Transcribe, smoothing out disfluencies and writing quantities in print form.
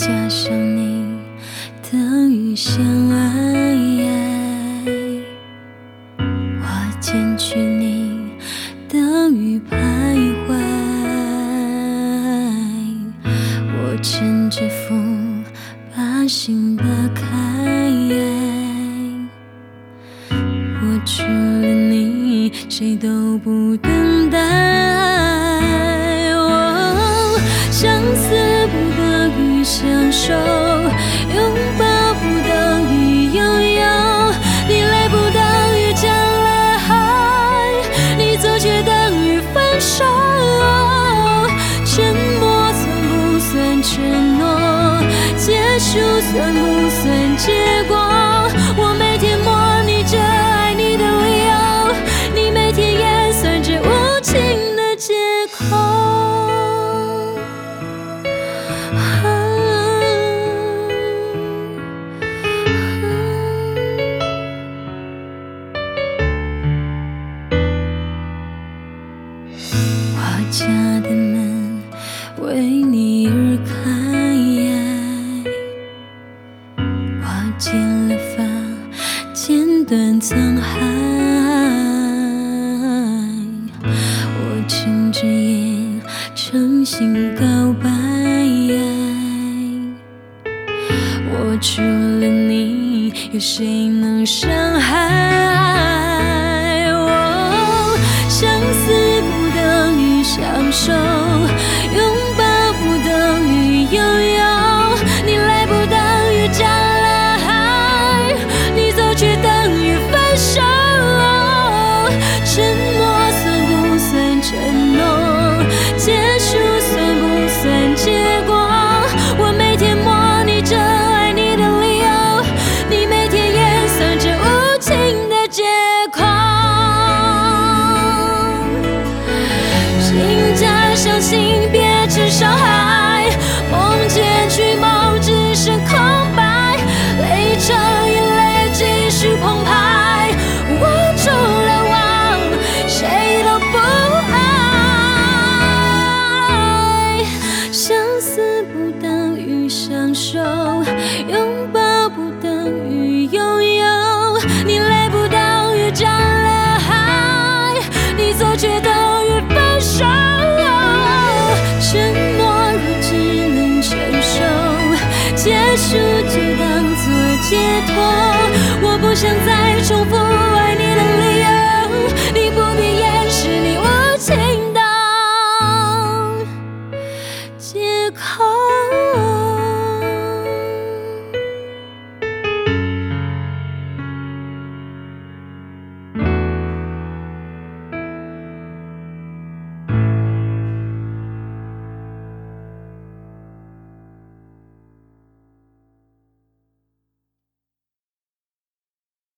加上你等于相爱，我减去你等于徘徊，我乘着风把心打开，我除了你谁都不等待，相思不等于相守，拥抱不等于拥有，你来不等于将了海，你走却等于分手，沉默算不算承诺，结束算不算结果，我每天模拟着爱你的理由，你每天演算着无情的借口。我家的门为你而开，我剪了发，剪断沧海，我睁着眼诚心告白，我除了你有谁能伤害，相思不等于相守，拥抱不等于拥有，你来不等于将了海，你走却等于分手，沉默算不算承诺，结束算不算结果，我每天模拟着爱你的理由，你每天演算着无情的借口，心加上心变成伤害，梦见去梦只剩空白，泪成眼泪继续澎湃，我除了忘谁都不爱，相思不等于相守，拥抱不等于拥有，你来不等于将了海，你走却等于分手，沉默若只能承受，结束就当作解脱，我不想再重复